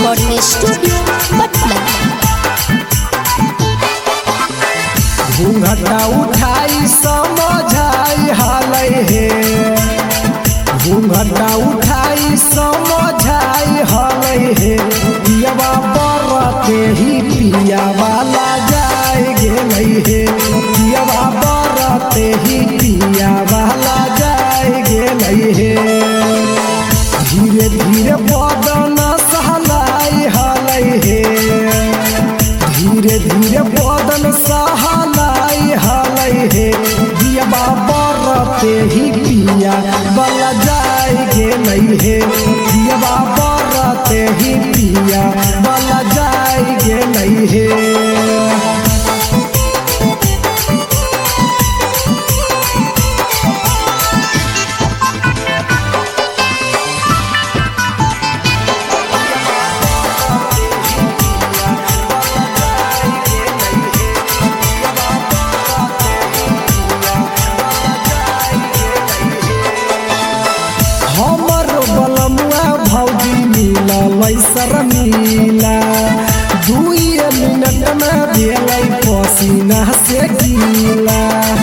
Recording studio Patna. घूंघटा उठाई समझाई हालै हे, घूंघटा उठाई समझाई हालै हे। पियावा बरते ही पिया वाला जाय गेलै हे, पियावा बरते ही पिया वाला जाय गेलै हे। धीरे धीरे बदन सहलाई हालै हे, धीरे धीरे बदन सहलाई हालै हे। पियावा बरते ही पिया वाला जाय गेलै हे, पियावा बरते ही पिया वाला जाय गेलै हे। हमर बलमुआ भौजी मिललै शर्मिला, 2 मिनट में भेलै पसीना से गीला।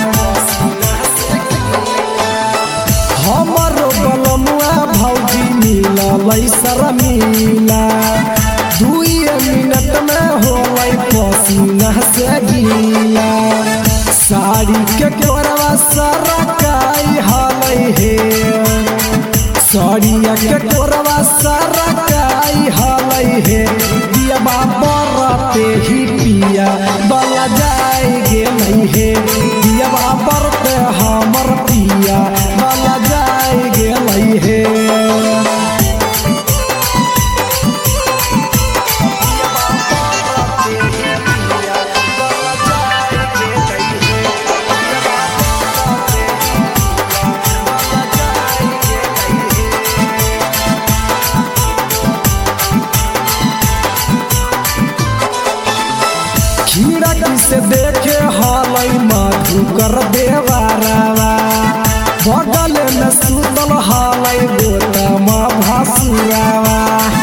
हमर बलमुआ भौजी मिललै शर्मिला, 2 मिनट में होलै पसीना से गीला। साड़ी के कोरवा सरकाई हालै हे, साड़िया के कोरवा सरकाई हालै हे। पियावा बरते ही पिया वाला जाय गेलै हे, पियावा बरते हमर पिया वाला जाय गेलै हे। खिड़की से देखे हालै मधुकर देवारावा, बगल में सुतल हालै गोतम भसुरावा।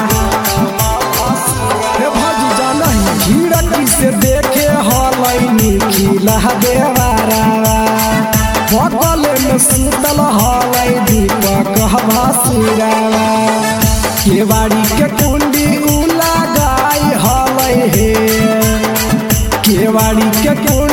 हे भौजी जानही खिड़की से देखे हालै निखिला देवारावा, बगल में सुतल हालै दीपक भसुरावा। केवाड़ी के कुंडी उ लगाई हालै हे, केवाड़ी के